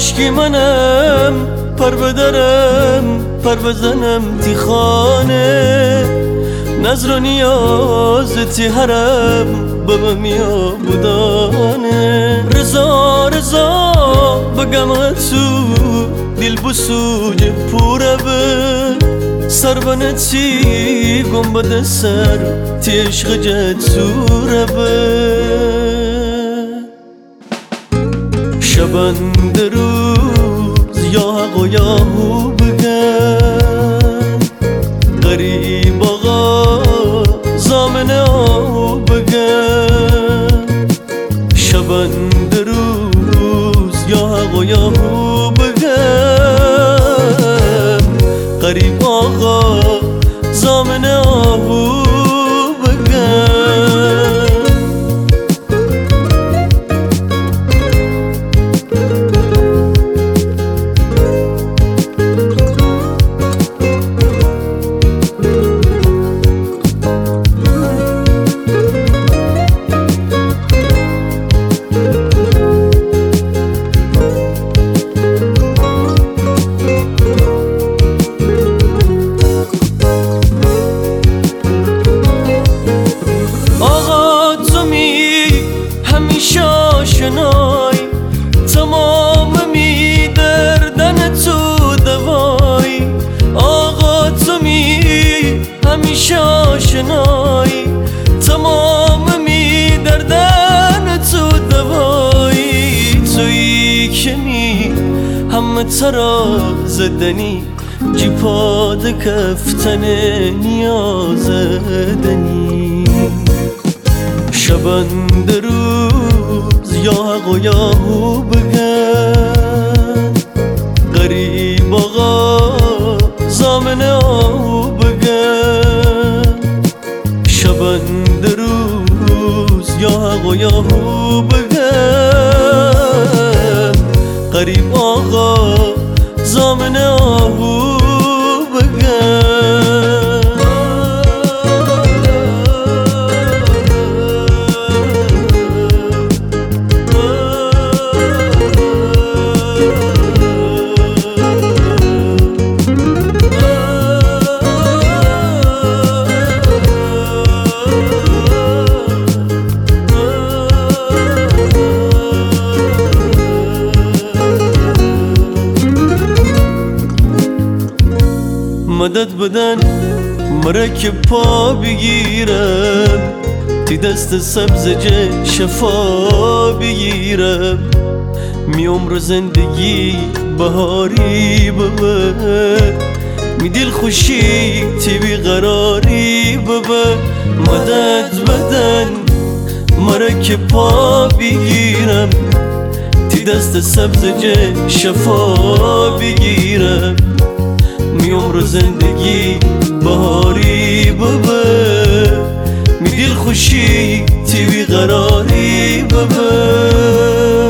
کاشکی منم پر بدرم پر بزنم تی خانه نظر و نیاز تی حرم ببمیا بودانه رضا رضا بگم تو دل بسوج پوره به سر بنتی گنبد سر تی عشق جد سوره به شبند روز یا حق و یا هو بگن غریب آقا زامن آهو بگن شبند روز یا حق و یا هو بگن غریب آقا زامن آهو بگن آشنای تمام می دردن تو دوای آقا تو می همیشه آشنای تمام می دردن تو دوای تویی که می همه ترا زدنی جی پاد کفتن نیاز دنی شبند روز یا حق و یا هو بگن غریب آقا زامن آهو بگن شبند روز یا حق و یا هو بگن غریب آقا زامن آهو بگن مدد بدن مرک پا بگیرم تی دست سبز شفا بگیرم می عمر زندگی بهاری ببه می دل خوشی تی بیقراری ببه مدد بدن مرک پا بگیرم تی دست سبز شفا بگیرم می عمر زندگی بهاری ببه می دل خوشی تی بیقراری ببه